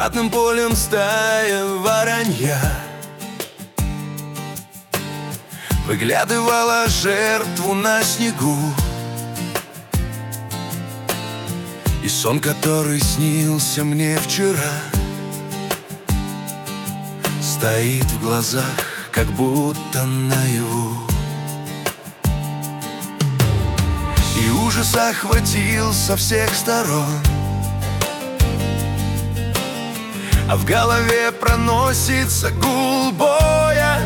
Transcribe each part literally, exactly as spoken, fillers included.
ратным полем стая воронья выглядывала жертву на снегу. И сон, который снился мне вчера, стоит в глазах, как будто наяву. И ужас охватил со всех сторон, а в голове проносится гул боя.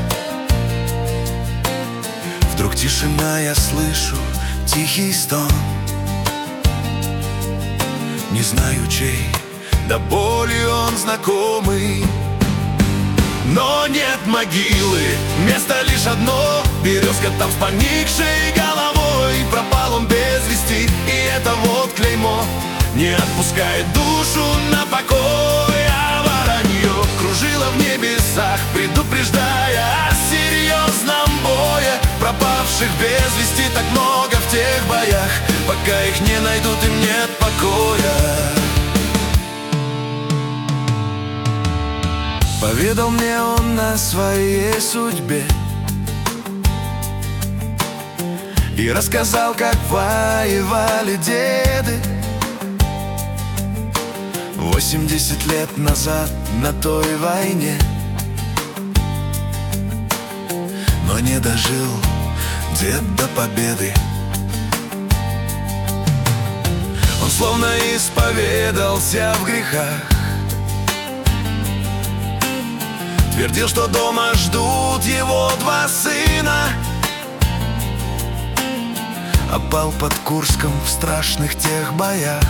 Вдруг тишина, я слышу тихий стон. Не знаю чей, до боли он знакомый. Но нет могилы, место лишь одно. Березка там с поникшей головой. Пропал он без вести, и это вот клеймо не отпускает душу на покой. А воронье кружило в небесах, предупреждая о серьезном бое. Пропавших без вести так много в тех боях. Пока их не найдут, им нет покоя. Поведал мне он о своей судьбе и рассказал, как воевали деды восемьдесят лет назад на той войне. Но не дожил дед до победы. Он словно исповедался в грехах, твердил, что дома ждут его два сына. А пал под Курском в страшных тех боях.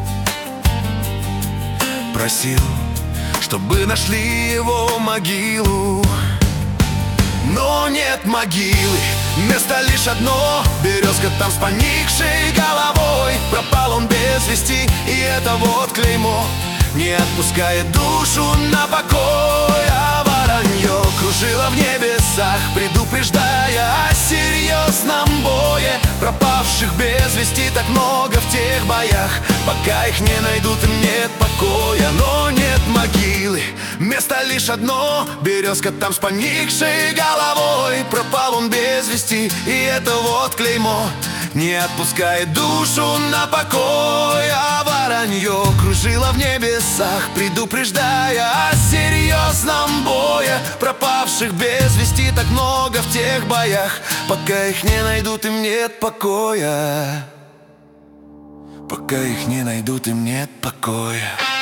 Просил, чтобы нашли его могилу. Но нет могилы, место лишь одно. Березка там с поникшей головой. Пропал он без вести, и это вот клеймо не отпускает душу на покой. А воронье кружило в небесах, предупреждая о серьезном бое. Пропавших без вести так много в тех боях. Пока их не найдут, им нет покоя. Но нет могилы, место лишь одно. Березка там с поникшей головой. Пропал он без вести, и это вот клеймо не отпускает душу на покой. А воронье кружило в небесах, предупреждая о серьезном бое. Пропавших без вести так много в тех боях. Пока их не найдут, им нет покоя. Пока их не найдут, им нет покоя.